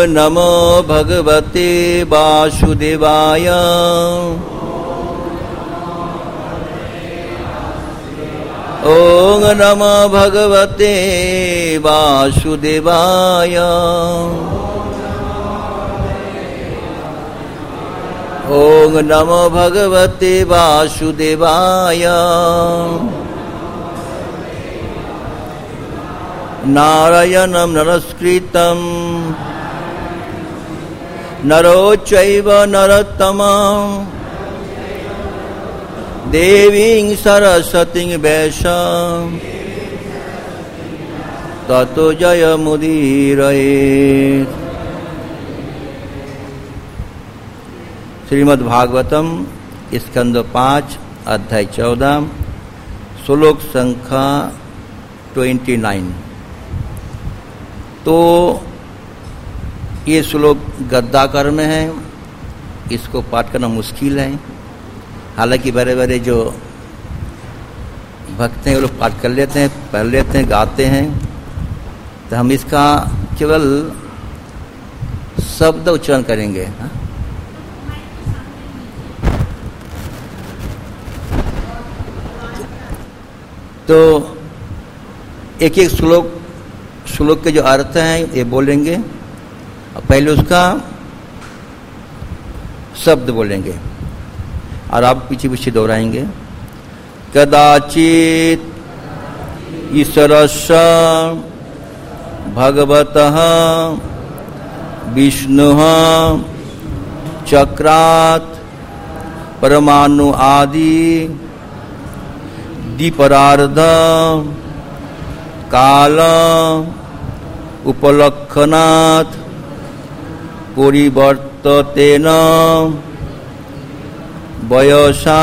नमो भगवते वासुदेवाय। ओम नमो भगवते वासुदेवाय। ओम नमो भगवते वासुदेवाय। नारायणं नमस्कृतं नरो चैव नरोत्तमं देवीं सरस्वतीं वैष्णव ततो जयमुदीरयेत्। श्रीमद् भागवतम स्कंद 5 अध्याय 14 श्लोक संख्या 29। तो ये श्लोक गद्याकार में है, इसको पाठ करना मुश्किल है। हालांकि बड़े बड़े जो भक्त हैं वो लोग पाठ कर लेते हैं, पढ़ लेते हैं, गाते हैं। तो हम इसका केवल शब्द उच्चारण करेंगे। हाँ? तो एक एक श्लोक के जो अर्थ हैं ये बोलेंगे, और पहले उसका शब्द बोलेंगे और आप पीछे पीछे दोहराएंगे। कदाचित ईश्वरस्य भगवतः विष्णुः चक्रात् परमाणु आदि दीपरार्ध काल उपलक्षणात् परिवर्ततेन वयसा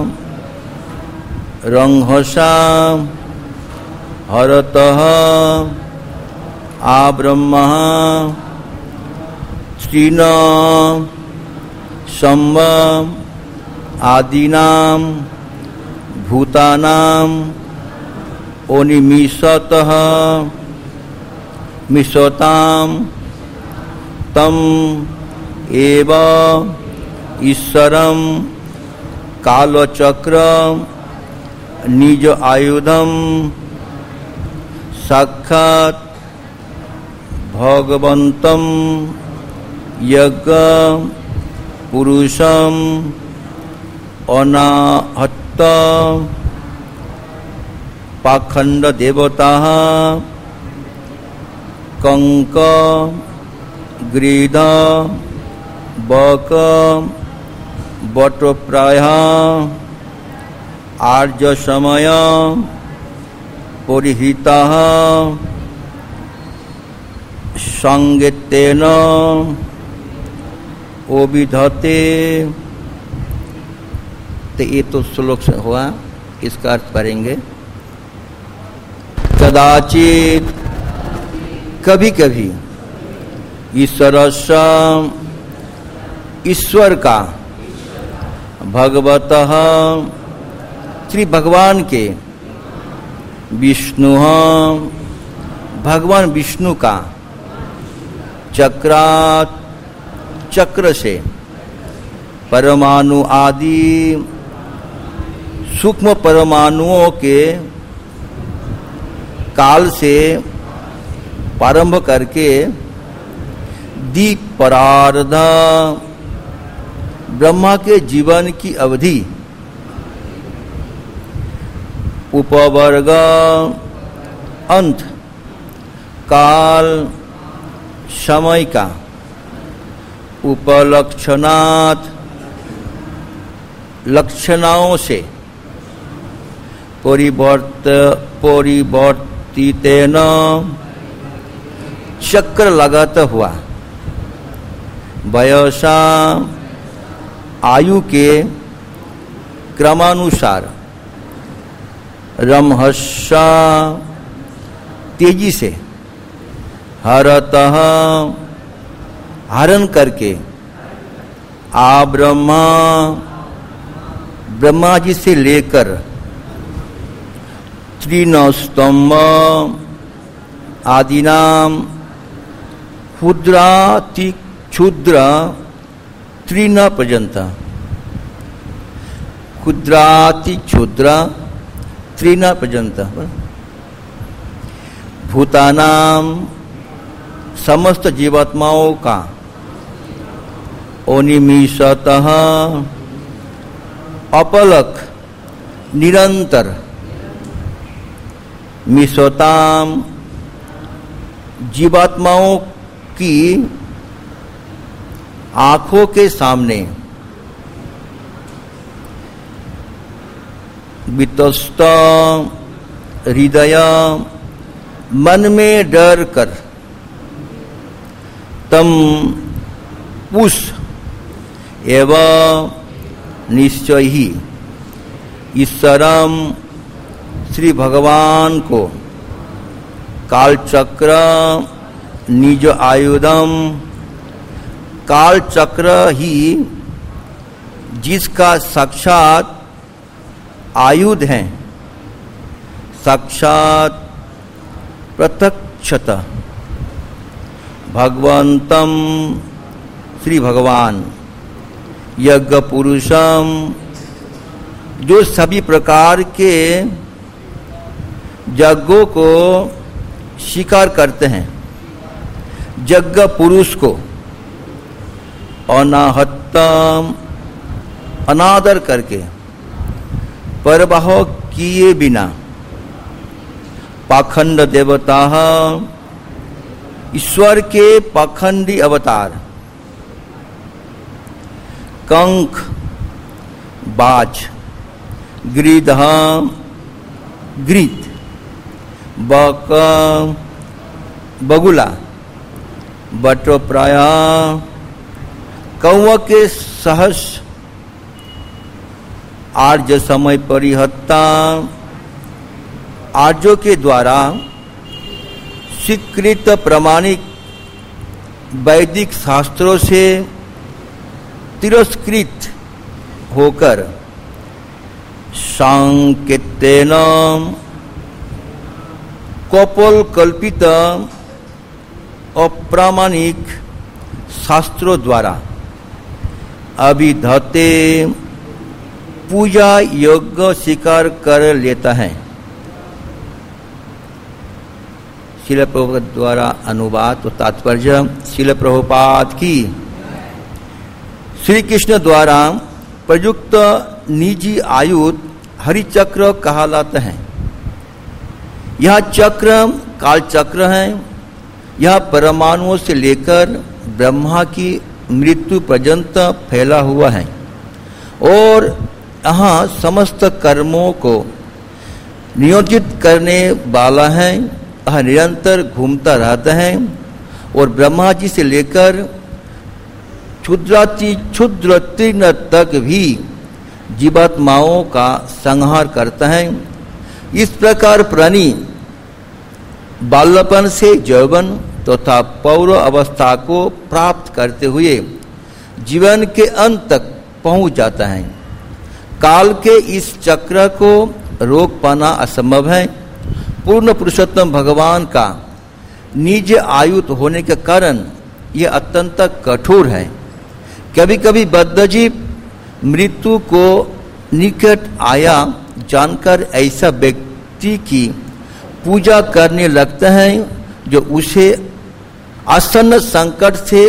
रंहसा हरतः आब्रह्म स्त्रीन संव आदीनां भूतानां ओनिमिषतः मिषतां तम एव ईश्वरं कालचक्र निज आयुधम साक्षात् भगवन्तं यज्ञ पुरुषं अनाहत पाखंड देवता कंक गृध बक बटप्राय आर्य समय परिहिता संगेतेन ओविधते। तो ये तो श्लोक से हुआ, इसका अर्थ करेंगे। कदाचित कभी कभी ईश्वरस्य ईश्वर का भगवतः श्री भगवान के विष्णु भगवान विष्णु का चक्रात् चक्र से परमाणु आदि सूक्ष्म परमाणुओं के काल से प्रारंभ करके दीपरार्ध ब्रह्मा के जीवन की अवधि उपवर्ग अंत काल समय का उपलक्षणात् लक्षणाओं से परिवर्तितेन चक्र लगाता हुआ वयसा आयु के क्रमानुसार रमहस्या तेजी से हरतः हरण करके आब्रह्मा ब्रह्मा जी से लेकर त्रिनस्तंभ आदिनाम क्षुद्राति क्षुद्र त्रिन पर्यंत, क्षुद्राति क्षुद्र त्रिन पर्यंत, भूतानाम समस्त जीवात्माओं का अनिमिषतः अपलक निरंतर मिषताम जीवात्माओं की आंखों के सामने वितस्त हृदय मन में डर कर तम उस एवं निश्चय ही ईश्वरम श्री भगवान को कालचक्र निज आयुधम, कालचक्र ही जिसका साक्षात आयुध है, साक्षात प्रत्यक्षतः भगवंतम श्री भगवान यज्ञ पुरुषम जो सभी प्रकार के यज्ञों को स्वीकार करते हैं, यज्ञ पुरुष को अनाहतम अनादर करके परवाह किए बिना पाखंड देवता ईश्वर के पाखंडी अवतार कंक बाज ग्रीद ग्रीत बक बगुला बटप्राय कौवा के सहस आर्य समय परिहत्ता आर्यों के द्वारा स्वीकृत प्रमाणिक वैदिक शास्त्रों से तिरस्कृत होकर सांकेतेन कपोल कल्पित अप्रामाणिक शास्त्रों द्वारा अभिधते पूजा यज्ञ स्वीकार कर लेता है। श्रील प्रभुपाद द्वारा अनुवाद और तात्पर्य। श्रील प्रभुपाद की श्री कृष्ण द्वारा प्रयुक्त निजी आयुध हरिचक्र कहलाते हैं। यह चक्र काल चक्र है। यह परमाणुओं से लेकर ब्रह्मा की मृत्यु पर्यंत फैला हुआ है और यहाँ समस्त कर्मों को नियोजित करने वाला है। यह निरंतर घूमता रहता है और ब्रह्मा जी से लेकर क्षुद्राति क्षुद्र तीर्ण तक भी जीवात्माओं का संहार करता है। इस प्रकार प्राणी बाल्यपन से यौवन तथा पौर अवस्था को प्राप्त करते हुए जीवन के अंत तक पहुंच जाता है। काल के इस चक्र को रोक पाना असंभव है। पूर्ण पुरुषोत्तम भगवान का निज आयुध होने के कारण यह अत्यंत कठोर है। कभी कभी बद्धजीव मृत्यु को निकट आया जानकर ऐसा व्यक्ति की पूजा करने लगता है जो उसे आसन्न संकट से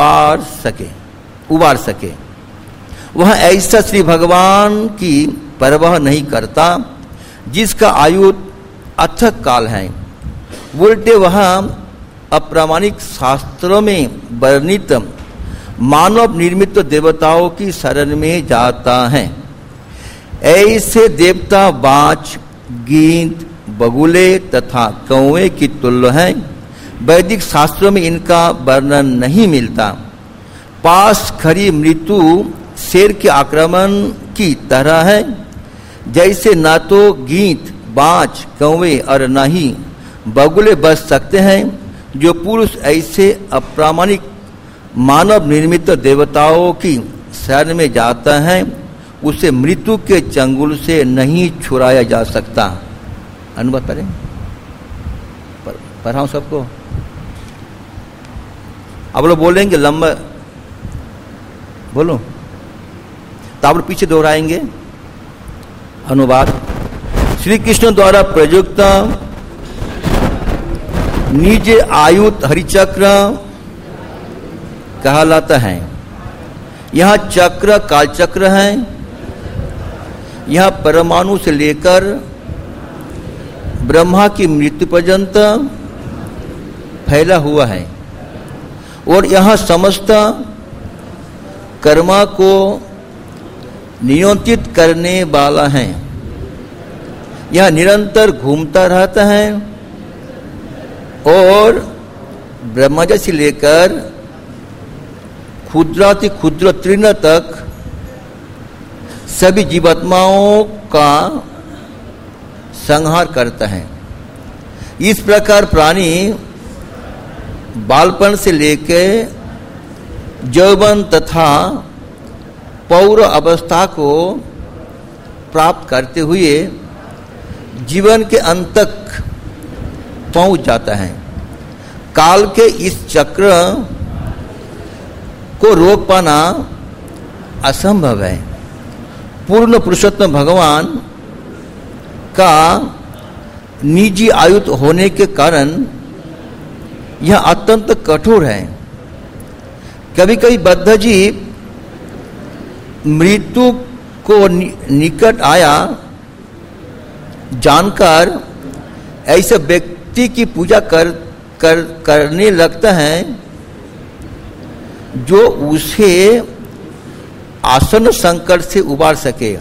उबार सके। वह ऐसा श्री भगवान की परवाह नहीं करता जिसका आयुध अथक काल है। उल्टे वह अप्रामाणिक शास्त्रों में वर्णित मानव निर्मित देवताओं की शरण में जाता है। ऐसे देवता बाज गींद बगुले तथा कौवे की तुल्य हैं। वैदिक शास्त्रों में इनका वर्णन नहीं मिलता। पास खड़ी मृत्यु शेर के आक्रमण की तरह है। जैसे न तो गींद बाज कौवे और न ही बगुले बच सकते हैं, जो पुरुष ऐसे अप्रामाणिक मानव निर्मित देवताओं की शरण में जाता है उसे मृत्यु के चंगुल से नहीं छुड़ाया जा सकता। अनुवाद करें पढ़ाऊं सबको। आप लोग बोलेंगे लंबा, बोलो, तो आप लोग पीछे दोहराएंगे। अनुवाद। श्री कृष्ण द्वारा प्रयुक्त निज आयुध हरिचक्र कहलाता है। यह चक्र कालचक्र है। यह परमाणु से लेकर ब्रह्मा की मृत्यु पर्यंत फैला हुआ है और यह समस्त कर्मा को नियंत्रित करने वाला है। यह निरंतर घूमता रहता है और ब्रह्माजी से लेकर क्षुद्राति क्षुद्र तृण तक सभी जीवात्माओं का संहार करता है। इस प्रकार प्राणी बालपन से लेकर यौवन तथा पौर अवस्था को प्राप्त करते हुए जीवन के अंत तक पहुंच जाता है। काल के इस चक्र को रोक पाना असंभव है। पूर्ण पुरुषोत्तम भगवान का निजी आयुध होने के कारण यह अत्यंत कठोर है। कभी कभी बद्ध जीव मृत्यु को निकट आया जानकर ऐसे व्यक्ति की पूजा करने लगता है जो उसे आसन संकट से उबार सके।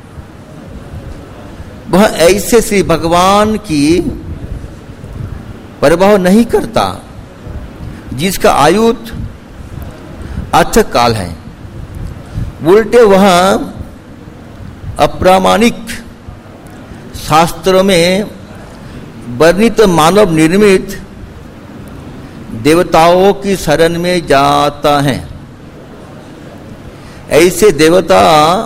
वह ऐसे श्री भगवान की परवाह नहीं करता जिसका आयुध अथक काल है। उल्टे वह अप्रामाणिक शास्त्रों में वर्णित मानव निर्मित देवताओं की शरण में जाता है। ऐसे देवता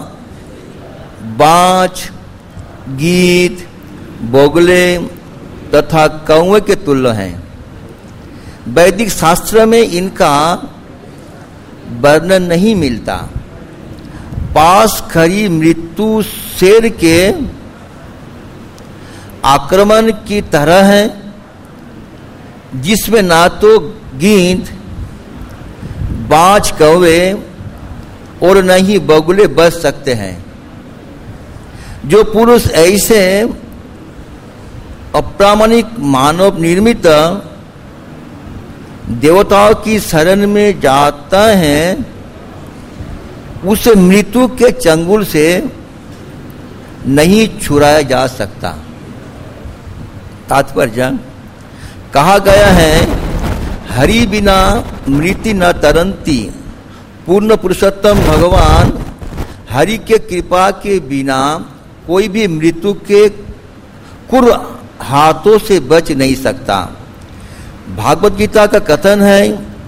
बाज, गीत, बोगले तथा कौवे के तुल्य हैं। वैदिक शास्त्र में इनका वर्णन नहीं मिलता। पास खड़ी मृत्यु शेर के आक्रमण की तरह है, जिसमें ना तो गींद, बाज, कौवे और न ही बगुले बच सकते हैं। जो पुरुष ऐसे अप्रामाणिक मानव निर्मित देवताओं की शरण में जाता है, उसे मृत्यु के चंगुल से नहीं छुड़ाया जा सकता। तात्पर्य कहा गया है, हरि बिना मृत्यु न तरंती। पूर्ण पुरुषोत्तम भगवान हरि के कृपा के बिना कोई भी मृत्यु के क्रूर हाथों से बच नहीं सकता। भागवत गीता का कथन है,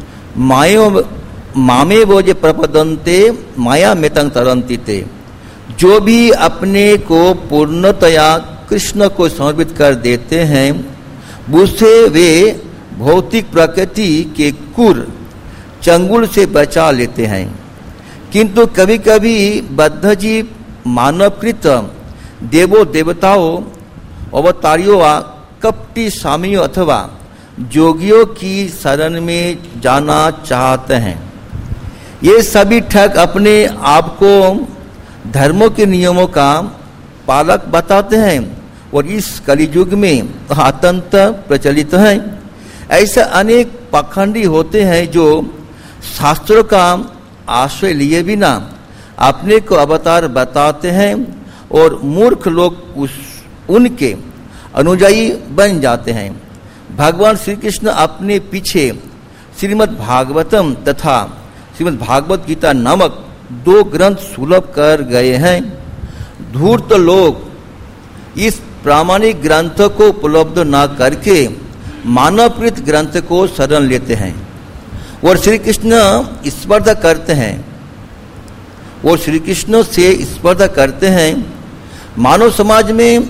मामे वो जे प्रपदन्ते माया में तंग तरंती ते। जो भी अपने को पूर्णतया कृष्ण को समर्पित कर देते हैं, उसे वे भौतिक प्रकृति के क्रूर चंगुल से बचा लेते हैं। किंतु कभी कभी बद्ध जीव मानवकृत देवो देवताओं, अवतारियों व कपटी स्वामियों अथवा जोगियों की शरण में जाना चाहते हैं। ये सभी ठग अपने आप को धर्मों के नियमों का पालक बताते हैं और इस कलियुग में अत्यंत प्रचलित हैं। ऐसे अनेक पाखंडी होते हैं जो शास्त्रों का आश्रय लिए बिना अपने को अवतार बताते हैं और मूर्ख लोग उनके अनुयायी बन जाते हैं। भगवान श्री कृष्ण अपने पीछे श्रीमद् भागवतम तथा श्रीमद् भागवत गीता नामक 2 ग्रंथ सुलभ कर गए हैं। धूर्त लोग इस प्रामाणिक ग्रंथ को उपलब्ध न करके मानवकृत ग्रंथ को शरण लेते हैं और श्री कृष्ण स्पर्धा करते हैं और श्री कृष्ण से स्पर्धा करते हैं। मानव समाज में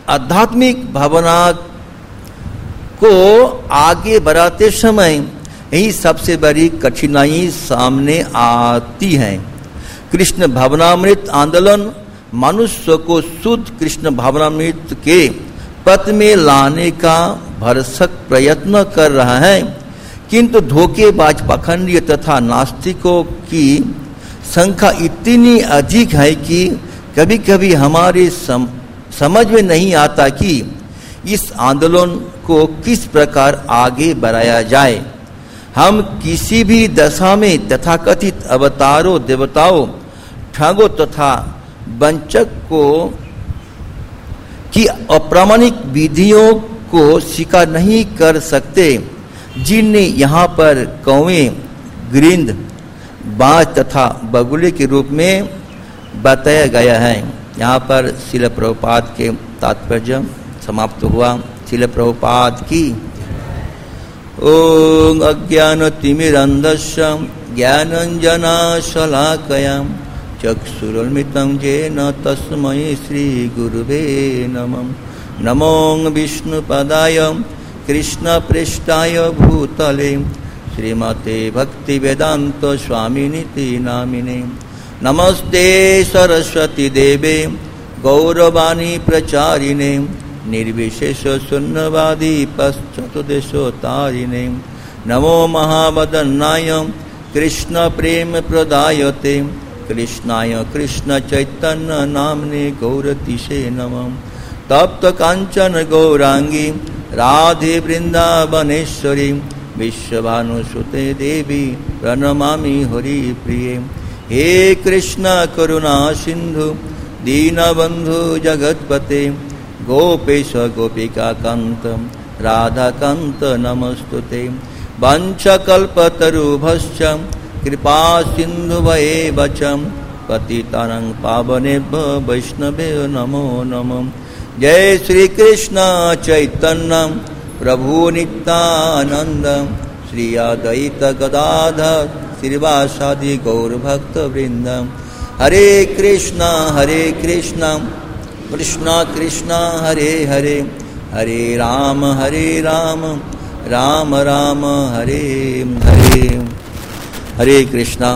आध्यात्मिक भावना को आगे बढ़ाते समय यही सबसे बड़ी कठिनाई सामने आती है। कृष्ण भावनामृत आंदोलन मनुष्य को शुद्ध कृष्ण भावनामृत के पथ में लाने का भरसक प्रयत्न कर रहा है, किंतु धोखेबाज पाखंडी तथा नास्तिकों की संख्या इतनी अधिक है कि कभी कभी हमारे समझ में नहीं आता कि इस आंदोलन को किस प्रकार आगे बढ़ाया जाए। हम किसी भी दशा में तथाकथित अवतारों, देवताओं, ठगों तथा वंचक को की अप्रामाणिक विधियों को स्वीकार नहीं कर सकते, जिन्हें यहाँ पर कौवे, गिरिंद, बाज तथा बगुले के रूप में बताया गया है। यहाँ पर श्रील प्रभुपाद के तात्पर्य समाप्त हुआ। श्रील प्रभुपाद की ओम अज्ञानतिमिरन्धस्य ज्ञानाञ्जनशलाकया चक्षुरुन्मिलितं येन तस्मै श्रीगुरुवे नमः। नमो विष्णुपदाय कृष्णप्रेष्ठाय भूतले श्रीमते भक्तिवेदान्त स्वामिनिति नामिने। नमस्ते सरस्वती देवे गौरवाणी प्रचारिणे निर्विशेष शून्यवादी पश्चात्देशोतारिणे। नमो महावदन्नाय कृष्ण प्रेम प्रदायते कृष्णाय कृष्ण चैतन्य नामने गौरतिशे नमः। तप्त कांचन गौरांगी राधे वृंदावनेश्वरी विश्वभानुसुते देवी प्रणमामि हरि प्रिये। हे कृष्ण करुणा सिंधु दीनबंधु जगतपते गोपेश गोपिका कांत राधा कांत नमस्तुते। वंशकल्पतरुभश्च कृपा सिन्धुभैव च पतितानां पावनेभ्यो वैष्णवेभ्यो नमो नमः। जय श्री कृष्ण चैतन्य प्रभु नित्यानंद श्री अद्वैत गदाधर श्रीवासादि गौर भक्त वृंद। हरे कृष्ण कृष्ण कृष्ण हरे हरे, हरे राम राम राम हरे हरे। हरे कृष्णा।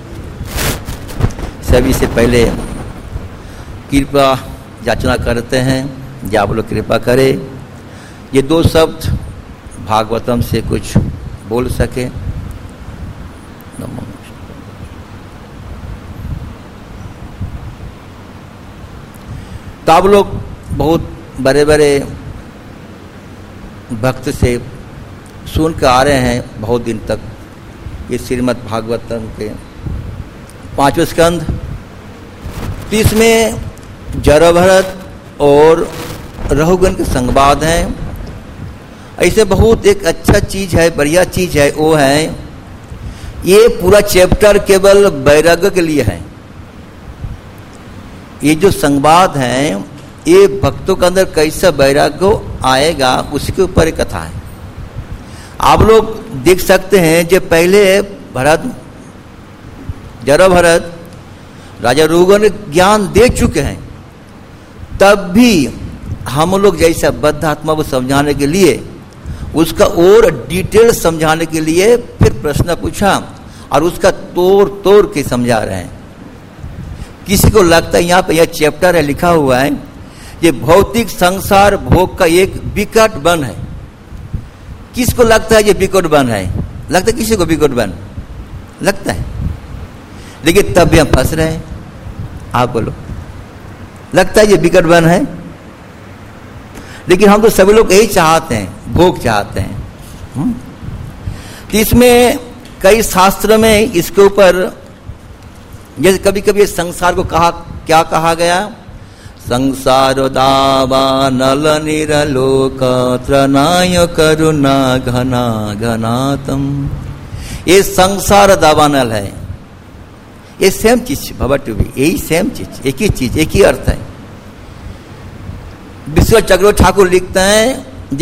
सभी से पहले कृपा याचना करते हैं कि आप लोग कृपा करें ये दो शब्द भागवतम से कुछ बोल सके। तो आप लोग बहुत बड़े बड़े भक्त से सुन कर आ रहे हैं बहुत दिन तक ये श्रीमद् भागवतम के 5वें स्कंध। इसमें जराभरत और रहुगण के संवाद हैं। ऐसे बहुत एक अच्छा चीज है, बढ़िया चीज है, वो है ये पूरा चैप्टर केवल वैराग्य के लिए है। ये जो संवाद है ये भक्तों के अंदर कैसा वैराग्य आएगा उसके ऊपर एक कथा है। आप लोग देख सकते हैं जो पहले जराभरत राजा रघुगण ज्ञान दे चुके हैं, तब भी हम लोग जैसा बद्ध आत्मा को समझाने के लिए उसका और डिटेल समझाने के लिए फिर प्रश्न पूछा और उसका तोड़ के समझा रहे हैं। किसी को लगता है यहाँ पे यह चैप्टर है लिखा हुआ है ये भौतिक संसार भोग का एक विकट बन है। किसको लगता है ये विकट बन है? लगता है किसी को विकट बन लगता है, लेकिन तब भी हम फंस रहे हैं। आप बोलो, लगता है ये विकट बन है, लेकिन हम तो सभी लोग यही चाहते हैं, भोग चाहते हैं। तो इसमें कई शास्त्र में इसके ऊपर जैसे कभी कभी संसार को क्या कहा गया? संसार दावानल निरलोक त्रनाय करुणा घना घनातम। ये संसार दावानल है, ये सेम चीज भवट भी, यही सेम चीज, एक ही चीज, एक ही अर्थ है। विश्व चक्र ठाकुर लिखते हैं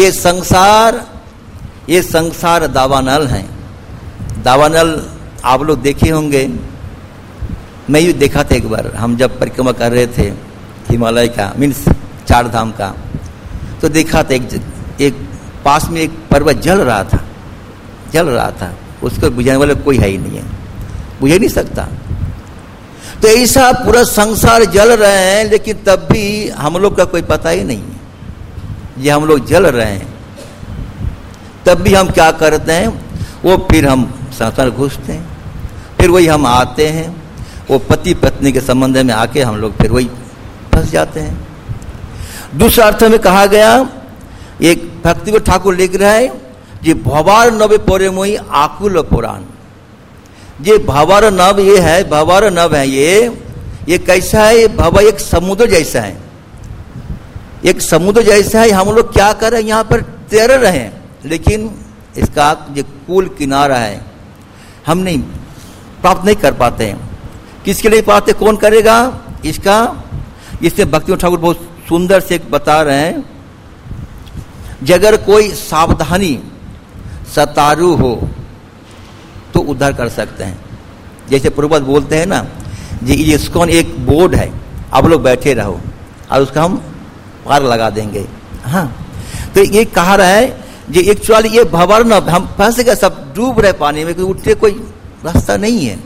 ये संसार दावानल है। दावानल आप लोग देखे होंगे, मैं ये देखा था एक बार, हम जब परिक्रमा कर रहे थे हिमालय का मीन्स 4 धाम का, तो देखा था एक पास में एक पर्वत जल रहा था उसको बुझाने वाला कोई है ही नहीं है, बुझ ही नहीं सकता। तो ऐसा पूरा संसार जल रहे हैं, लेकिन तब भी हम लोग का कोई पता ही नहीं है। ये हम लोग जल रहे हैं, तब भी हम क्या करते हैं, वो फिर हम संसार घुसते हैं, फिर वही हम आते हैं, वो पति पत्नी के संबंध में आके हम लोग फिर वही फंस जाते हैं। दूसरा अर्थ में कहा गया, एक भक्ति ठाकुर लिख रहा है, ये भवार नव पोरे मोई आकुल पुराण। ये भवार नव ये है, भवार नव है ये कैसा है, ये भव एक समुद्र जैसा है, एक समुद्र जैसा है। हम लोग क्या कर रहे हैं, यहाँ पर तैर रहे हैं, लेकिन इसका जो कूल किनारा है हम नहीं प्राप्त नहीं कर पाते हैं। किसके लिए पाते, कौन करेगा इसका? इसमें भक्ति ठाकुर बहुत सुंदर से बता रहे हैं, अगर कोई सावधानी सतारू हो तो उद्धार कर सकते हैं। जैसे प्रभुपाद बोलते हैं ना, ये इसको एक बोर्ड है, आप लोग बैठे रहो और उसका हम पार लगा देंगे। हाँ, तो ये कहा रहा है, ये एक्चुअली ये भंवर न, हम फंस गए, सब डूब रहे पानी में, उठने कोई रास्ता नहीं है।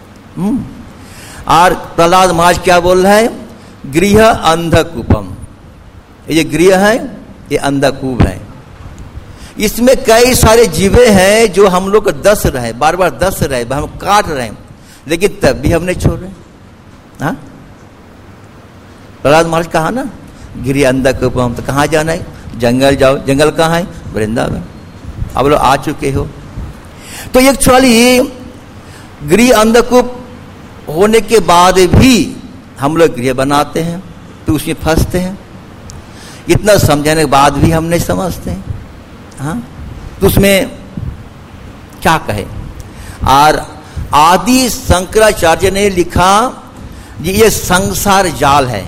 और प्रहलाद महाराज क्या बोल रहा है, गृह अंधकूपम। ये गृह है, ये अंधकूप है, इसमें कई सारे जीवे हैं जो हम लोग दस रहे, बार बार दस रहे, हम काट रहे हैं, लेकिन तब भी हम नहीं छोड़ रहे। हाँ, प्रहलाद महाराज कहा ना, गिरी अंधकूपम, तो कहाँ जाना है, जंगल जाओ। जंगल कहाँ है, वृंदावन। अब लोग आ चुके हो। तो एक्चुअली गृह अंधकूप होने के बाद भी हम लोग गृह बनाते हैं, तो उसमें फंसते हैं। इतना समझाने के बाद भी हम नहीं समझते हैं। हाँ, तो उसमें क्या कहे। और आदि शंकराचार्य ने लिखा, ये संसार जाल है।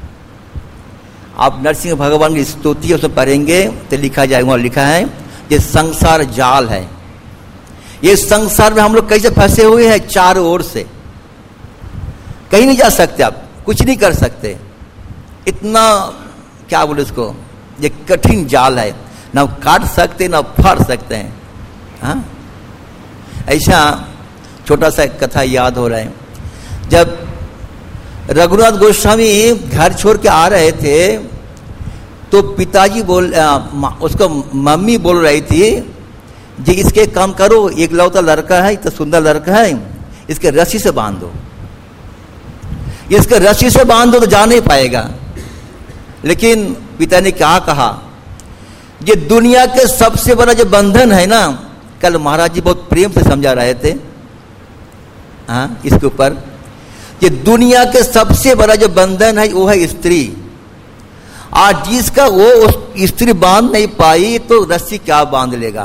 आप नरसिंह भगवान की स्तुति उसमें पढ़ेंगे तो लिखा जाएगा, वहां लिखा है ये संसार जाल है। ये संसार में हम लोग कैसे फंसे हुए हैं, चारों ओर से कहीं नहीं जा सकते, आप कुछ नहीं कर सकते। इतना क्या बोले उसको, ये कठिन जाल है, ना काट सकते ना फाड़ सकते हैं। हाँ, ऐसा छोटा सा कथा याद हो रहा है, जब रघुनाथ गोस्वामी घर छोड़ के आ रहे थे तो पिताजी उसको मम्मी बोल रही थी, जी इसके काम करो, एक लौता लड़का है, इतना सुंदर लड़का है, इसके रस्सी से बांध दो, इसके रस्सी से बांध दो तो जा नहीं पाएगा। लेकिन पिता ने क्या कहा, ये दुनिया के सबसे बड़ा जो बंधन है ना, कल महाराज जी बहुत प्रेम से समझा रहे थे। हाँ, इसके ऊपर ये दुनिया के सबसे बड़ा जो बंधन है वो है स्त्री। आज जिसका वो उस स्त्री बांध नहीं पाई तो रस्सी क्या बांध लेगा।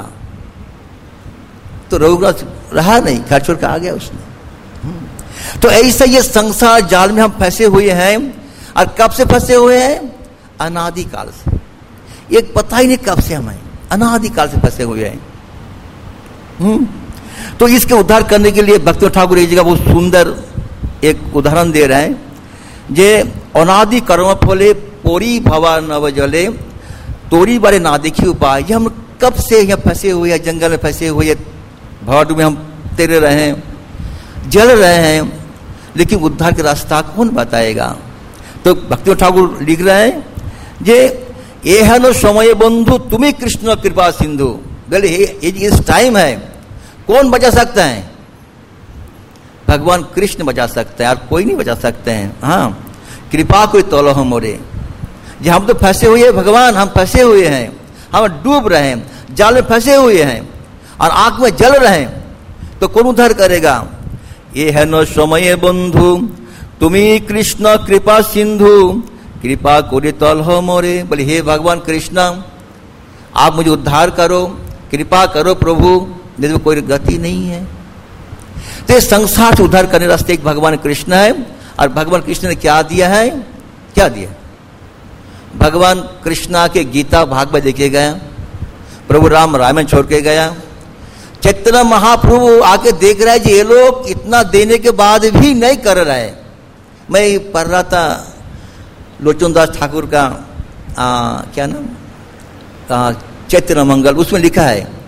तो रघुनाथ रहा नहीं, घर छोड़ कर आ गया उसने। तो ऐसा ये संसार जाल में हम फंसे हुए हैं। और कब से फंसे हुए हैं, अनादि काल से। एक पता ही नहीं कब से हम हैं, अनादि काल से फंसे हुए हैं। तो इसके उद्धार करने के लिए भक्ति ठाकुर एक जगह बहुत सुंदर एक उदाहरण दे रहे हैं, जे अनादि कर्म फले पोरी भवा नव जले तोरी बारे ना देखी उपाय। ये हम कब से यहाँ फंसे हुए हैं, जंगल में फंसे हुए, भवड में हम तैर रहे हैं, जल रहे हैं, लेकिन उद्धार का रास्ता कौन बताएगा। तो भक्ति ठाकुर लिख रहे हैं, जे एहनो समय बंधु तुम्हें कृष्ण कृपा सिंधु। बोले इस टाइम है, कौन बचा सकता है, भगवान कृष्ण बचा सकते हैं, और कोई नहीं बचा सकते हैं। हाँ, कृपा कोई तोलो हम मोरे, जी हम तो फंसे हुए हैं भगवान, हम फंसे हुए हैं, हम डूब रहे हैं, जाल में फंसे हुए हैं और आंख में जल रहे हैं, तो कौन उद्धार करेगा। ये है नो समय बंधु तुम्ही कृष्ण कृपा सिंधु कृपा कोरी तल हो मोरे। बोले हे भगवान कृष्ण, आप मुझे उद्धार करो, कृपा करो प्रभु, नहीं तो कोई गति नहीं है। तो ये संसार से उद्धार करने रास्ते एक भगवान कृष्ण है। और भगवान कृष्ण ने क्या दिया है, क्या दिया, भगवान कृष्णा के गीता भागवत देखे गया, प्रभु राम रामायण छोड़ के गया, चैतन्य महाप्रभु आके देख रहा है जी ये लोग इतना देने के बाद भी नहीं कर रहे। मैं पढ़ रहा था लोचन दास ठाकुर का क्या नाम, चैतन्य मंगल, उसमें लिखा है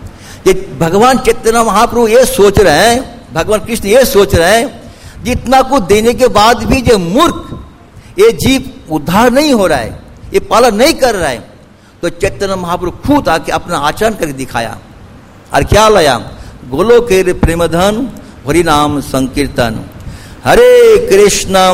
कि भगवान चैतन्य महाप्रभु ये सोच रहे हैं, भगवान कृष्ण ये सोच रहे हैं, जितना कुछ देने के बाद भी जो मूर्ख ये जीव उद्धार नहीं हो रहा है, ये पालन नहीं कर रहा है, तो चैतन्य महाप्रभु खुद आके अपना आचरण करके दिखाया। और क्या लाया? गोलोक के प्रेमधन हरि नाम संकीर्तन, हरे कृष्ण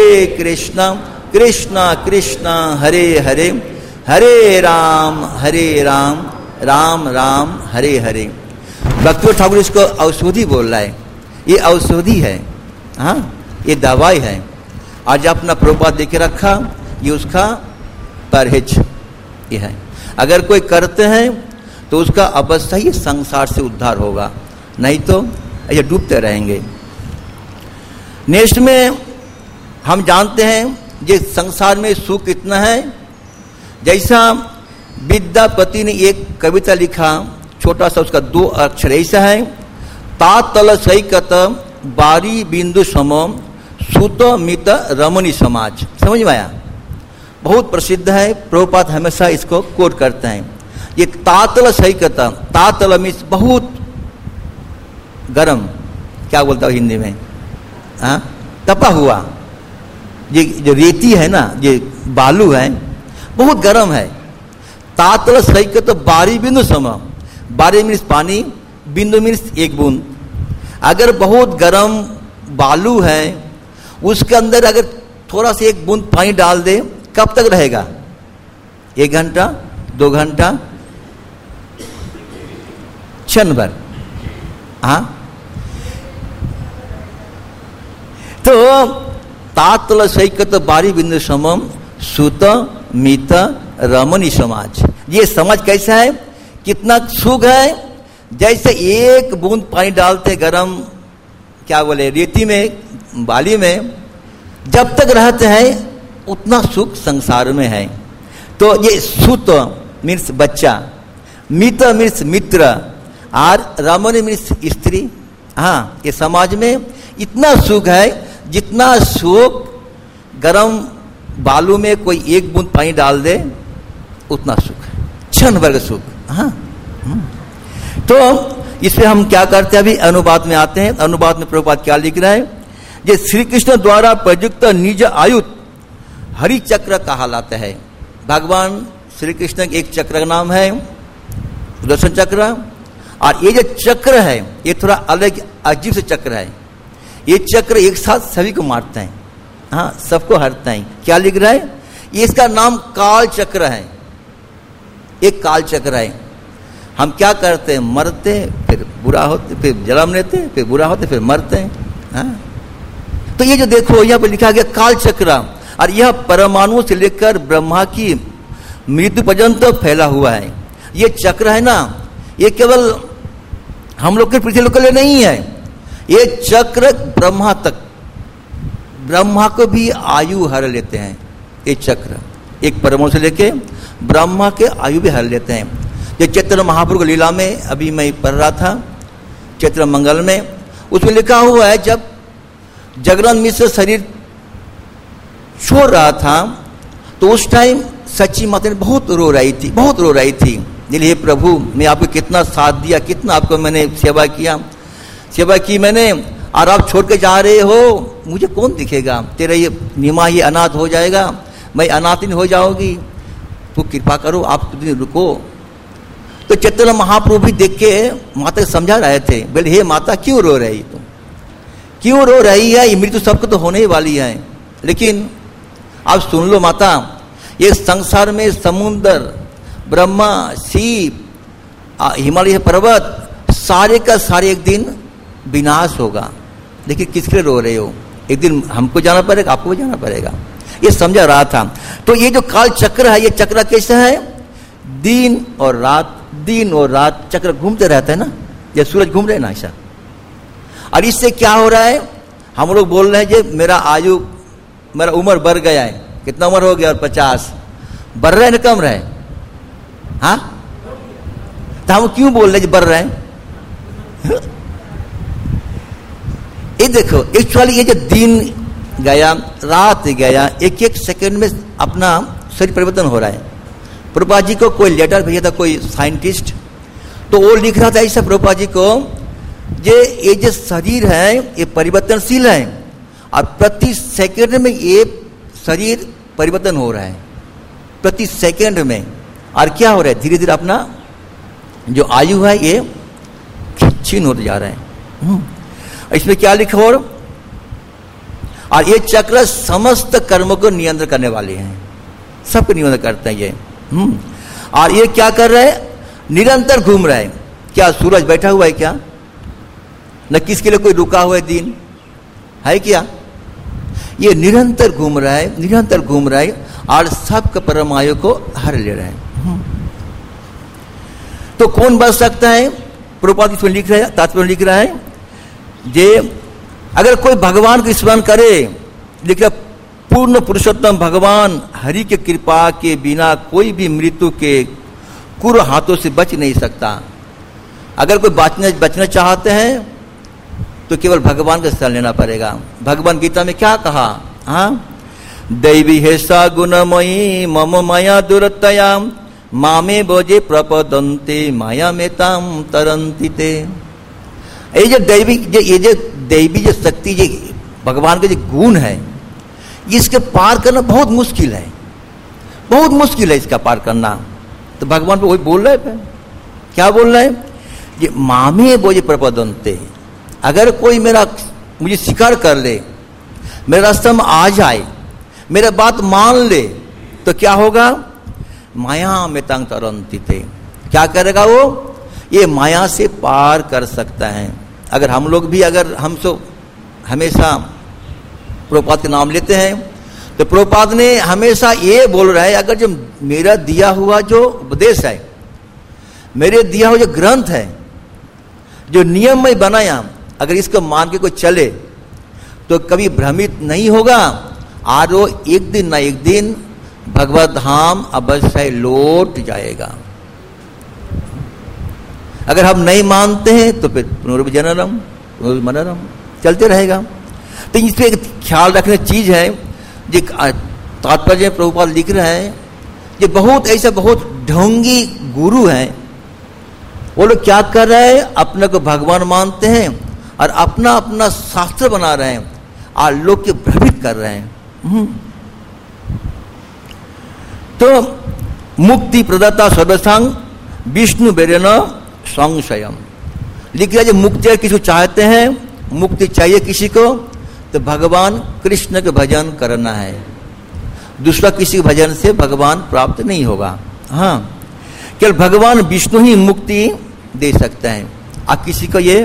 कृष्ण कृष्ण हरे हरे, हरे राम राम राम हरे हरे। भक्ति ठाकुर इसको औषधि बोल रहा है, ये औषधि है, हाँ ये दवाई है। आज अपना प्रभुपाद देके रखा, ये उसका परहेज ये है। अगर कोई करते हैं तो उसका अवश्य ही संसार से उद्धार होगा, नहीं तो ऐसे डूबते रहेंगे। नेक्स्ट में हम जानते हैं ये संसार में सुख कितना है। जैसा विद्यापति ने एक कविता लिखा, छोटा सा, उसका 2 अक्षर ऐसा है, तातल सैकत बारी बिंदु सम सुत मित रमणी समाज। समझ में आया? बहुत प्रसिद्ध है, प्रभुपाद हमेशा इसको कोट करते हैं। ये तातल सैकत, तातल मीन्स बहुत गरम, क्या बोलता हूँ हिंदी में, हाँ तपा हुआ। ये जो रेती है ना, ये बालू है, बहुत गर्म है। तातल सैकत बारी बिंदु सम, बारी मीन्स पानी, बिंदु मीन्स एक बूंद। अगर बहुत गर्म बालू है, उसके अंदर अगर थोड़ा सा एक बूंद पानी डाल दे, कब तक रहेगा? 1 घंटा, 2 घंटा, क्षण भर। हाँ, तो तातल सैकत बारी बिंदु समम सुत मित रमणी समाज। ये समाज कैसा है, कितना सुख है। जैसे एक बूंद पानी डालते गरम, क्या बोले, रेती में, बाली में, जब तक रहते हैं उतना सुख संसार में है। तो ये सुत मीन्स बच्चा, मित मीन्स मित्र, और रमणी मीन्स स्त्री। हाँ, ये समाज में इतना सुख है, जितना सुख गरम बालू में कोई एक बूंद पानी डाल दे उतना सुख है, क्षण भर का सुख। हाँ, तो इसमें हम क्या करते हैं, अभी अनुवाद में आते हैं। अनुवाद में प्रभुपाद क्या लिख रहा है, ये श्री कृष्ण द्वारा प्रयुक्त निज आयुध हरि चक्र कहलाता है। भगवान श्री कृष्ण के एक चक्र का नाम है सुदर्शन चक्र, और ये जो चक्र है ये थोड़ा अलग अजीब से चक्र है। ये चक्र एक साथ सभी को मारते हैं, हाँ सबको हरता है। क्या लिख रहा है, ये इसका नाम काल चक्र है। एक काल चक्र है। हम क्या करते हैं, मरते फिर बुरा होते, फिर जन्म लेते, फिर बुरा होते, फिर मरते हैं। हाँ? तो ये जो देखो यहाँ पे लिखा गया काल चक्र, और यह परमाणु से लेकर ब्रह्मा की मृत्यु पर्यंत फैला हुआ है। ये चक्र है ना, ये केवल हम लोग के पृथ्वी लोग के लिए नहीं है, ये चक्र ब्रह्मा तक, ब्रह्मा को भी आयु हर लेते हैं। ये चक्र एक परमाणु से लेके ब्रह्मा के आयु भी हर लेते हैं। ये चैतन्य महाप्रभु लीला में अभी मैं पढ़ रहा था, चैत्र मंगल में, उसमें लिखा हुआ है जब जगन्नाथ मिश्र शरीर छोड़ रहा था तो उस टाइम सच्ची माता ने बहुत रो रही थी, बहुत रो रही थी। हे प्रभु, मैं आपको कितना साथ दिया, कितना आपको मैंने सेवा की मैंने, और आप छोड़ के जा रहे हो, मुझे कौन दिखेगा, तेरा ये निमाही अनाथ हो जाएगा, मैं अनाथिन हो जाऊंगी, तो कृपा करो, आप रुको। तो चैतन्य महाप्रभु भी देख के माता को समझा रहे थे, बोले हे माता क्यों रो रही तुम, क्यों रो रही है, ये मृत्यु सबको तो होने ही वाली है। लेकिन आप सुन लो माता, ये संसार में समुद्र, ब्रह्मा, शिव, हिमालय पर्वत, सारे का सारे एक दिन विनाश होगा। देखिए किसके लिए रो रहे हो, एक दिन हमको जाना पड़ेगा, आपको भी जाना पड़ेगा। ये समझा रहा था। तो ये जो काल चक्र है, ये चक्र कैसा है, दिन और रात चक्र घूमते रहता है ना, ये सूरज घूम रहे हैं ना ऐसा। और इससे क्या हो रहा है, हम लोग बोल रहे हैं जे मेरा उम्र बढ़ गया है, कितना उम्र हो गया, और 50 बढ़ रहा है ना कम रहे, हाँ, तो हम क्यों बोल रहे हैं बढ़ रहे हैं। ये देखो एक्चुअली ये जो दिन गया, रात गया, एक एक सेकंड में अपना शरीर परिवर्तन हो रहा है। प्रभुपाद जी को कोई लेटर भेजा था कोई साइंटिस्ट, तो वो लिख रहा था ऐसा प्रभुपाद जी को, ये जो शरीर है ये परिवर्तनशील है और प्रति सेकंड में ये शरीर परिवर्तन हो रहा है, प्रति सेकंड में। और क्या हो रहा है, धीरे धीरे अपना जो आयु है ये क्षीण होते जा रहे हैं। इसमें क्या लिखा, और ये चक्र समस्त कर्मों को नियंत्रण करने वाले हैं, सबको नियंत्रण करते हैं ये। और ये क्या कर रहे हैं, निरंतर घूम रहे हैं। क्या सूरज बैठा हुआ है क्या, न किसके लिए कोई रुका हुआ है दिन है क्या, ये निरंतर घूम रहा है, निरंतर घूम रहा है और सबके परम आयु को हर ले रहे हैं। तो कौन बच सकता है, प्रभुपाद इसमें लिख रहे हैं, तात्पर्य लिख रहा है, जे अगर कोई भगवान को स्मरण करे, लिख रहा पूर्ण पुरुषोत्तम भगवान हरि के कृपा के बिना कोई भी मृत्यु के क्रूर हाथों से बच नहीं सकता। अगर कोई बचना चाहते हैं तो केवल भगवान का शरण लेना पड़ेगा। भगवान गीता में क्या कहा, हाँ, दैवी हेसा गुणमयी मम माया दुरतया मामे बोजे प्रपदन्ते माया मेताम तरन्ति ते। ये जो दैवी जो शक्ति, जो भगवान के जो गुण है, इसके पार करना बहुत मुश्किल है, बहुत मुश्किल है इसका पार करना। तो भगवान को वही बोल रहे हैं, क्या बोल रहे हैं, ये मामे बोझे प्रपदन्ते, अगर कोई मुझे स्वीकार कर ले, मेरे रास्ते में आ जाए, मेरा बात मान ले, तो क्या होगा, माया में तंग तरंती थे, क्या करेगा वो, ये माया से पार कर सकता है। अगर हम लोग भी, अगर हम सब हमेशा प्रभुपाद का नाम लेते हैं, तो प्रभुपाद ने हमेशा ये बोल रहा है, अगर जो मेरा दिया हुआ जो उपदेश है, मेरे दिया हुआ जो ग्रंथ है, जो नियम में बनाया, अगर इसको मान के कोई चले तो कभी भ्रमित नहीं होगा और वो एक दिन ना एक दिन भगवत धाम अवश्य लौट जाएगा। अगर हम नहीं मानते हैं तो फिर पुनर्जन्म पुनर्मरणम चलते रहेगा। तो इस पर एक ख्याल रखने चीज है, जो तात्पर्य प्रभुपाद लिख रहे हैं, ये बहुत ऐसे बहुत ढोंगी गुरु हैं, वो लोग क्या कर रहे हैं, अपने को भगवान मानते हैं और अपना अपना शास्त्र बना रहे हैं और लोग के भ्रमित कर रहे हैं। तो मुक्ति प्रदाता सर्वसंग विष्णु बेरेन संशयम लिख रहा है, मुक्ति किसी को चाहते हैं, मुक्ति चाहिए किसी को, तो भगवान कृष्ण के भजन करना है, दूसरा किसी भजन से भगवान प्राप्त नहीं होगा। हाँ, केवल भगवान विष्णु ही मुक्ति दे सकते हैं, अब किसी को ये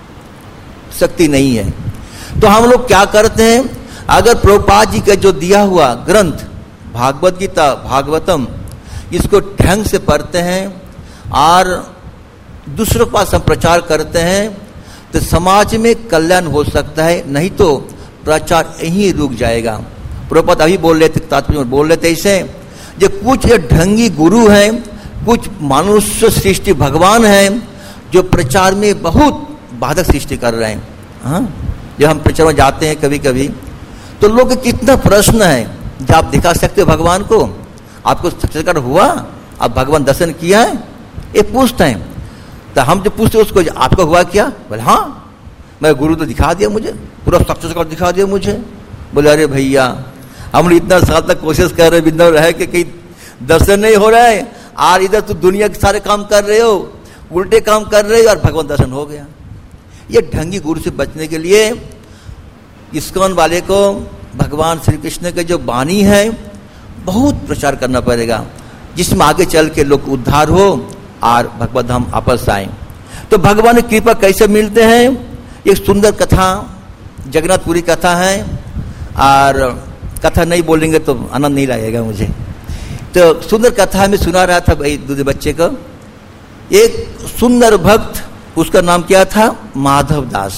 शक्ति नहीं है। तो हम लोग क्या करते हैं, अगर प्रभुपाद जी का जो दिया हुआ ग्रंथ भागवत गीता भागवतम, इसको ढंग से पढ़ते हैं और दूसरों के पास हम प्रचार करते हैं, तो समाज में कल्याण हो सकता है, नहीं तो प्रचार यहीं रुक जाएगा। प्रभुपाद अभी बोल रहे थे, तात्पर्य बोल रहे थे ऐसे, जो कुछ ढंगी गुरु हैं, कुछ मनुष्य सृष्टि भगवान हैं, जो प्रचार में बहुत बाधक सृष्टि कर रहे हैं। हाँ, जब हम प्रचार में जाते हैं कभी कभी, तो लोग कितना प्रश्न है, जब आप दिखा सकते हो भगवान को, आपको साक्षात्कार हुआ, आप भगवान दर्शन किया है, ये पूछते हैं। तो हम जो पूछते उसको, आपका हुआ क्या, बोले हाँ, मैं गुरु तो दिखा दिया मुझे, पूरा साक्षात्कार दिखा दिया मुझे। बोले अरे भैया, हम इतना साल तक कोशिश कर रहे बिंदु रहे कि कहीं दर्शन नहीं हो रहा है, और इधर तो दुनिया के सारे काम कर रहे हो, उल्टे काम कर रहे हो, और भगवान दर्शन हो गया। ये ढंगी गुरु से बचने के लिए इस्कॉन वाले को भगवान श्री कृष्ण के जो वाणी है बहुत प्रचार करना पड़ेगा, जिसमें आगे चल के लोग उद्धार हो और भगवत धाम वापस आए। तो भगवान की कृपा कैसे मिलते हैं, एक सुंदर कथा जगन्नाथपुरी कथा है, और कथा नहीं बोलेंगे तो आनंद नहीं लगेगा मुझे। तो सुंदर कथा में सुना रहा था भाई दूसरे बच्चे को, एक सुंदर भक्त, उसका नाम क्या था, माधव दास।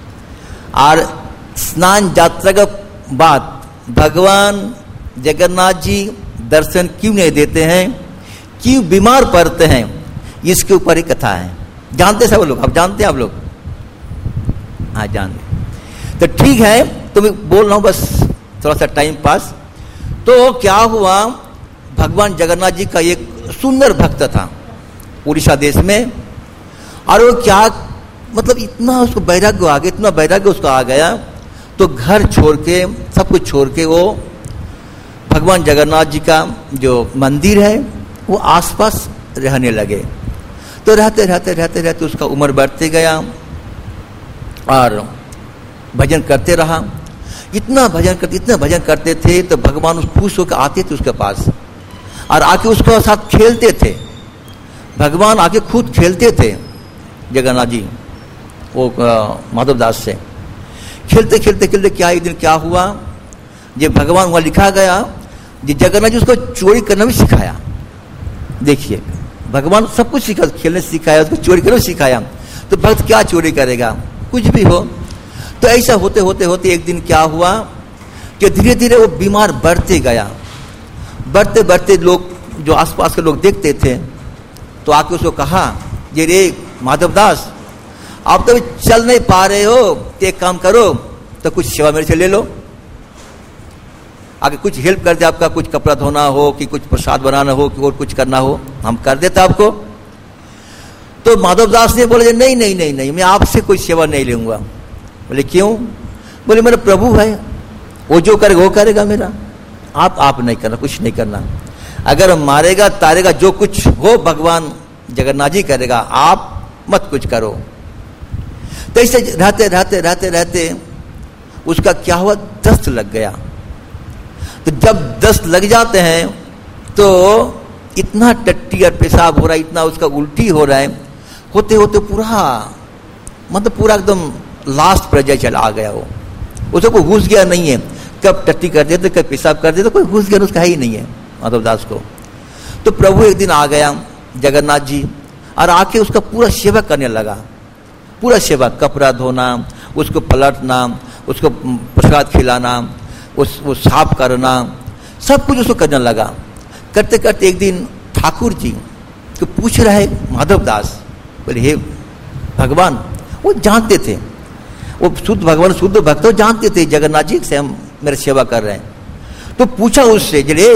और स्नान यात्रा के बाद भगवान जगन्नाथ जी दर्शन क्यों नहीं देते हैं, क्यों बीमार पड़ते हैं, इसके ऊपर एक कथा है। जानते सब लोग, अब जानते हैं आप लोग, हाँ जानते। तो ठीक है, तो मैं बोल रहा हूँ बस थोड़ा सा टाइम पास। तो क्या हुआ, भगवान जगन्नाथ जी का एक सुंदर भक्त था उड़ीसा देश में, और वो क्या मतलब इतना उसको वैराग्य आ गया, इतना वैराग्य उसको आ गया, तो घर छोड़ के सब कुछ छोड़ के वो भगवान जगन्नाथ जी का जो मंदिर है वो आसपास रहने लगे। तो रहते रहते रहते रहते उसका उम्र बढ़ते गया और भजन करते रहा। इतना भजन करते थे तो भगवान खुश होकर आते थे उसके पास और आके उसके साथ खेलते थे। भगवान आके खुद खेलते थे जगन्नाथ जी वो माधव दास से। खेलते खेलते खेलते क्या एक दिन क्या हुआ, जब भगवान वहाँ लिखा गया कि जगन्नाथ जी उसको चोरी करना भी सिखाया। देखिए भगवान सब कुछ सिखा, खेलने सिखाया, उसको चोरी करना सिखाया। तो भक्त क्या चोरी करेगा, कुछ भी हो। तो ऐसा होते होते होते एक दिन क्या हुआ कि धीरे धीरे वो बीमार बढ़ते गया। बढ़ते बढ़ते लोग जो आसपास के लोग देखते थे तो आके उसको कहा, ये रे माधव दास आप तो चल नहीं पा रहे हो, तो एक काम करो तो कुछ सेवा मेरे से ले लो, आगे कुछ हेल्प कर दे, आपका कुछ कपड़ा धोना हो कि कुछ प्रसाद बनाना हो कि और कुछ करना हो हम कर देते आपको। तो माधव दास ने बोले नहीं नहीं नहीं नहीं, मैं आपसे कोई सेवा नहीं लूंगा। बोले क्यों? बोले मेरा प्रभु है, वो जो करेगा वो करेगा मेरा, आप नहीं करना, कुछ नहीं करना। अगर मारेगा तारेगा जो कुछ हो भगवान जगन्नाथ जी करेगा, आप मत कुछ करो। तो ऐसे रहते रहते रहते रहते उसका क्या हुआ, दस्त लग गया। तो जब दस्त लग जाते हैं तो इतना टट्टी और पेशाब हो रहा है, इतना उसका उल्टी हो रहा है, होते होते पूरा मतलब पूरा एकदम लास्ट पर्याय चला आ गया। वो उसको घुस गया नहीं है, कब टट्टी कर देते कब पेशाब कर देते, कोई घुस गया उसका है ही नहीं है माधव दास को। तो प्रभु एक दिन आ गया जगन्नाथ जी और आके उसका पूरा सेवा करने लगा। पूरा सेवा, कपड़ा धोना, उसको पलटना, उसको प्रसाद खिलाना, वो साफ करना, सब कुछ उसको करने लगा। करते करते एक दिन ठाकुर जी तो पूछ रहे माधव दास, बोले हे भगवान, वो जानते थे, वो शुद्ध भगवान शुद्ध भक्त हो, जानते थे जगन्नाथ जी से हम मेरी सेवा कर रहे हैं। तो पूछा उससे, जरे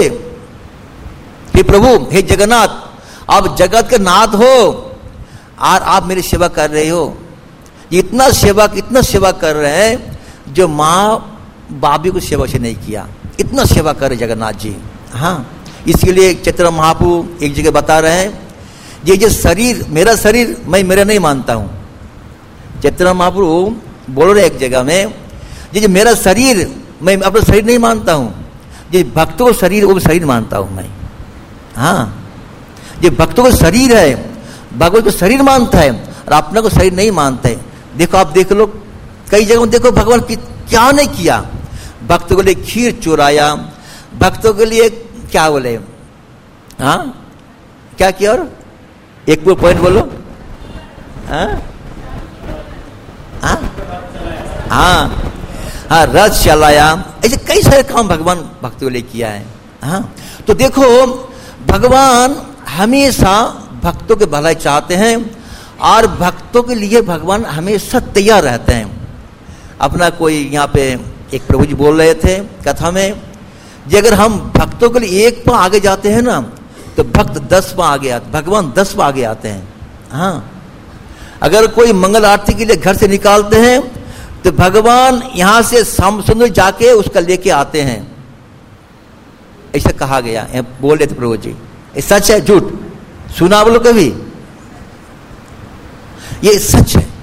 हे प्रभु, हे जगन्नाथ, आप जगत के नाथ हो और आप मेरी सेवा कर रहे हो। इतना सेवा कर रहे हैं जो माँ बाबी को सेवा से नहीं किया, इतना सेवा कर रहे जगन्नाथ जी। हाँ, इसके लिए चैतन्य महाप्रभु एक जगह बता रहे हैं, ये शरीर मेरा शरीर मैं मेरा नहीं मानता हूँ। चैतन्य महाप्रभु बोल रहे एक जगह में, ये मेरा शरीर मैं अपना शरीर नहीं मानता हूँ, ये भक्तों को शरीर वो शरीर मानता हूँ मैं। हाँ, ये भक्तों को शरीर है, भगवत को शरीर मानता है और अपना को शरीर नहीं मानता है। देखो आप देख लो कई जगह देखो भगवान क्या नहीं किया, भक्तों के लिए खीर चुराया, भक्तों के लिए क्या बोले, हाँ क्या किया, और एक पॉइंट बोलो। हाँ हाँ हाँ हाँ, रथ चलाया, ऐसे कई सारे काम भगवान भक्तों के लिए किया है। हाँ, तो देखो भगवान हमेशा भक्तों के भलाई चाहते हैं और भक्तों के लिए भगवान हमेशा तैयार रहते हैं। अपना कोई यहाँ पे एक प्रभु जी बोल रहे थे कथा में, कि अगर हम भक्तों के लिए एक पाँव आगे जाते हैं ना तो भक्त 10 पाँव आगे आते, भगवान 10 पाँव आगे आते हैं। हाँ, अगर कोई मंगल आरती के लिए घर से निकालते हैं तो भगवान यहाँ से सुंदर जाके उसका लेके आते हैं, ऐसा कहा गया है, बोल रहे थे प्रभु जी। ये सच है झूठ? सुना बोलो कभी, ये सच है।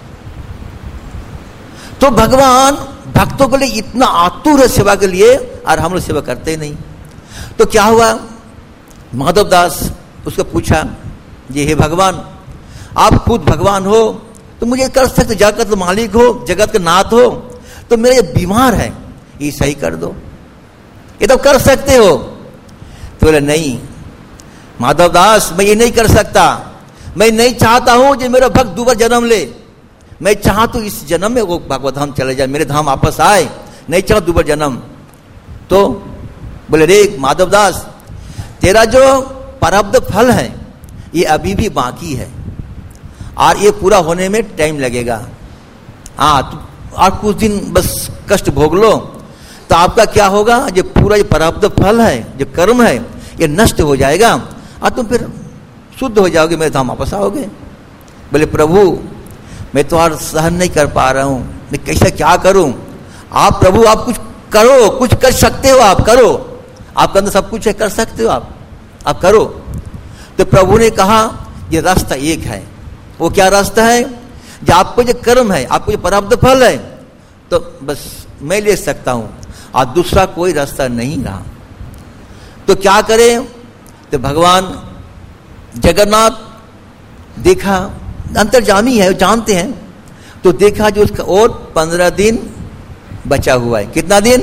तो भगवान भक्तों के लिए इतना आतुर है सेवा के लिए और हम लोग सेवा करते ही नहीं। तो क्या हुआ, माधव दास उसको पूछा, ये हे भगवान, आप खुद भगवान हो तो मुझे कर सकते, जगत मालिक हो, जगत के नाथ हो, तो मेरा ये बीमार है ये सही कर दो, ये तो कर सकते हो। तो बोले नहीं माधव दास, मैं ये नहीं कर सकता, मैं नहीं चाहता हूं कि मेरा भक्त दोबारा जन्म ले, मैं चाहता हूं इस जन्म में वो भगवत धाम चले जाए, मेरे धाम वापस आए, नहीं चाहता दोबारा जन्म। तो बोले रे माधव दास, तेरा जो प्रारब्ध फल है ये अभी भी बाकी है और ये पूरा होने में टाइम लगेगा। हाँ, तो और कुछ दिन बस कष्ट भोग लो तो आपका क्या होगा, जो पूरा ये प्रारब्ध फल है, जो कर्म है, ये नष्ट हो जाएगा और तुम फिर शुद्ध हो जाओगे, मेरे धाम वापस आओगे। बोले प्रभु मैं तो और सहन नहीं कर पा रहा हूं, मैं कैसे क्या करूं? आप प्रभु आप कुछ करो, कुछ कर सकते हो, आप करो, आपके अंदर सब कुछ है, कर सकते हो आप करो। तो प्रभु ने कहा ये रास्ता एक है। वो क्या रास्ता है? जो आपको जो कर्म है, आपको जो प्रारब्ध फल है, तो बस मैं ले सकता हूं और दूसरा कोई रास्ता नहीं रहा। तो क्या करें? तो भगवान जगन्नाथ देखा, अंतर्जामी है, जानते हैं, तो देखा जो उसका और 15 दिन बचा हुआ है। कितना दिन?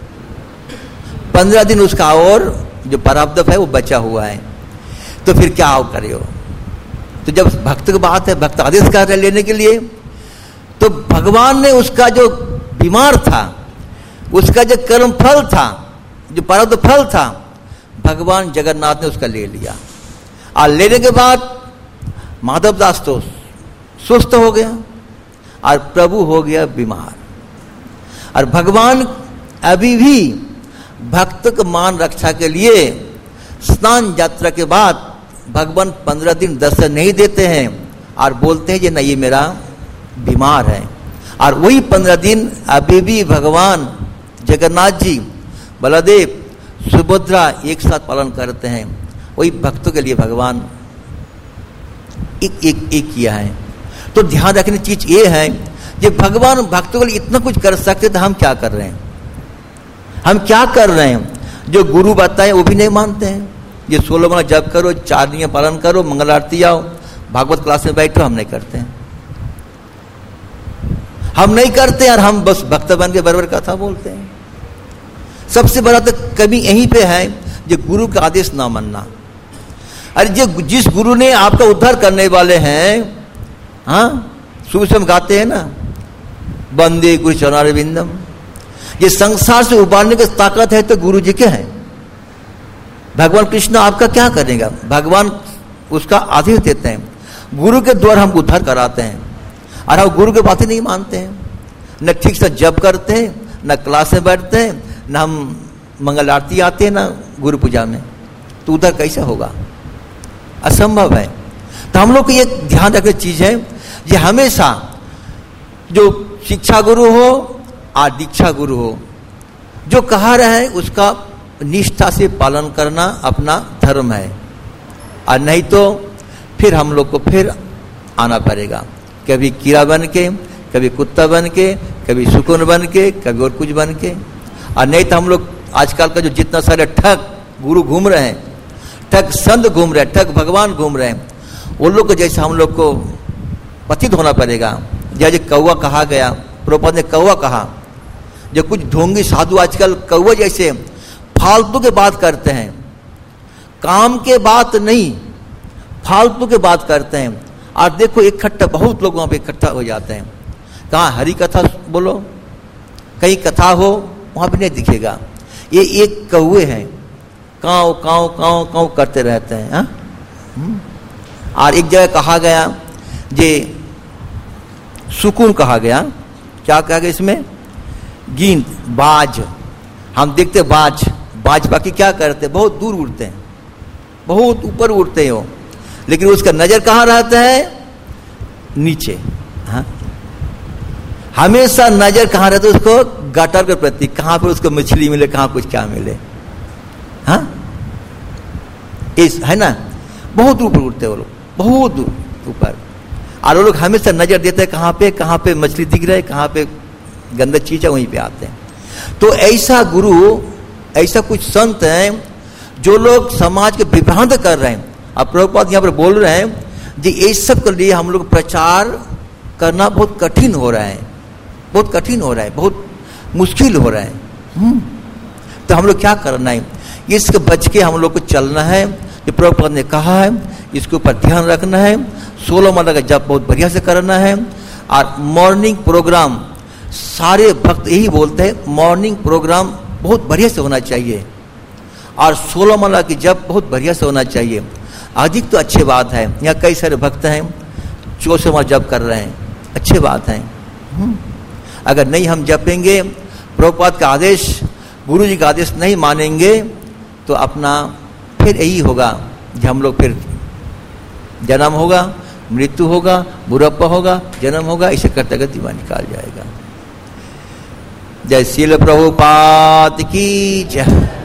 15 दिन उसका और जो प्रारब्ध है वो बचा हुआ है। तो फिर क्या आओ करे हो? तो जब भक्त की बात है, भक्त आदेश कर रहे लेने के लिए, तो भगवान ने उसका जो बीमार था, उसका जो कर्म फल था, जो प्रारब्ध फल था, भगवान जगन्नाथ ने उसका ले लिया। और लेने के बाद माधव दास तो सुस्त हो गया और प्रभु हो गया बीमार। और भगवान अभी भी भक्त को मान रक्षा के लिए स्नान यात्रा के बाद भगवान 15 दिन दर्शन नहीं देते हैं और बोलते हैं कि नहीं ये मेरा बीमार है। और वही 15 दिन अभी भी भगवान जगन्नाथ जी, बलदेव, सुभद्रा एक साथ पालन करते हैं। वही भक्तों के लिए भगवान एक किया है। तो ध्यान रखने की चीज ये है कि भगवान भक्तों के लिए इतना कुछ कर सकते, तो हम क्या कर रहे हैं? हम क्या कर रहे हैं? जो गुरु बताए वो भी नहीं मानते हैं। ये 16 माला जप करो, 4 नियम पालन करो, मंगल आरती आओ, भागवत क्लास में बैठो, हम नहीं करते हैं। हम नहीं करते और हम बस भक्त बन के बराबर कथा बोलते हैं। सबसे बड़ा तो कमी यहीं पे है, जो गुरु का आदेश ना मानना। अरे जो जिस गुरु ने आपका उद्धार करने वाले हैं, हाँ सुबह से हम गाते हैं ना, बंदे गुरु चरणारविंदम, ये संसार से उबारने की ताकत है तो गुरु जी के हैं। भगवान कृष्ण आपका क्या करेगा? भगवान उसका आदेश देते हैं, गुरु के द्वारा हम उद्धार कराते हैं। और हम गुरु की बातें नहीं मानते हैं, न ठीक से जप करते हैं, न क्लास में बैठते हैं, न हम मंगल आरती आते हैं, न गुरु पूजा में, तो उद्धार कैसे होगा? असंभव है। तो हम लोग को ये ध्यान रखने की चीज है, ये हमेशा जो शिक्षा गुरु हो और दीक्षा गुरु हो, जो कहा रहे हैं उसका निष्ठा से पालन करना अपना धर्म है। और नहीं तो फिर हम लोग को फिर आना पड़ेगा, कभी कीड़ा बन के, कभी कुत्ता बन के, कभी सुकून बन के, कभी और कुछ बन के। और नहीं तो हम लोग आजकल का जो जितना सारे ठग गुरु घूम रहे हैं, ठग संत घूम रहे हैं, ठग भगवान घूम रहे हैं, उन लोग को जैसे हम लोग को पतित होना पड़ेगा। जैसे कौवा कहा गया, प्रभुपाद ने कौवा कहा, जो कुछ ढोंगी साधु आजकल कौवा जैसे फालतू के बात करते हैं, काम के बात नहीं, फालतू के बात करते हैं। और देखो इकट्ठा बहुत लोग वहां पे इकट्ठा हो जाते हैं। कहाँ हरी कथा बोलो, कहीं कथा हो, वहां पे नहीं दिखेगा। ये एक कौवे हैं, काव काव काव काव करते रहते हैं। हाँ? और एक जगह कहा गया, जे सुकून कहा गया, क्या कहा गया इसमें? गिंद, बाज, हम देखते बाज, बाज बाकी क्या करते? बहुत दूर उड़ते हैं, बहुत ऊपर उड़ते हैं वो, लेकिन उसका नजर कहाँ रहता है? नीचे। हाँ? हमेशा नजर कहाँ रहता है उसको? गटर के प्रति, कहाँ पर उसको मछली मिले, कहाँ कुछ क्या मिले। हाँ? इस है ना, बहुत ऊपर उड़ते हैं वो लोग, बहुत ऊपर। और वो लोग हमेशा नजर देते हैं कहाँ पे मछली दिख रहा है, कहाँ पे गंदा चीज है, वहीं पे आते हैं। तो ऐसा गुरु, ऐसा कुछ संत हैं जो लोग समाज के विभ्रांत कर रहे हैं। अब प्रभुपाद यहाँ पर बोल रहे हैं जी, इस सब के लिए हम लोग प्रचार करना बहुत कठिन हो रहा है, बहुत कठिन हो रहा है, बहुत मुश्किल हो रहा है। तो हम लोग क्या करना है? इसके बच के हम लोग को चलना है। जो प्रभुपाद ने कहा है, इसके ऊपर ध्यान रखना है। 16 माला का जप बहुत बढ़िया से करना है। और मॉर्निंग प्रोग्राम, सारे भक्त यही बोलते हैं, मॉर्निंग प्रोग्राम बहुत बढ़िया से होना चाहिए। और 16 माला की जप बहुत बढ़िया से होना चाहिए। अधिक तो अच्छी बात है, यहाँ कई सारे भक्त हैं 24 माला जप कर रहे हैं, अच्छी बात है। अगर नहीं हम जपेंगे, प्रभुपाद का आदेश, गुरु जी का आदेश नहीं मानेंगे, तो अपना फिर यही होगा कि हम लोग फिर जन्म होगा, मृत्यु होगा, बुढ़ापा होगा, जन्म होगा, इसे करते करते जीवन निकाल जाएगा। जय श्रील प्रभुपाद की जय।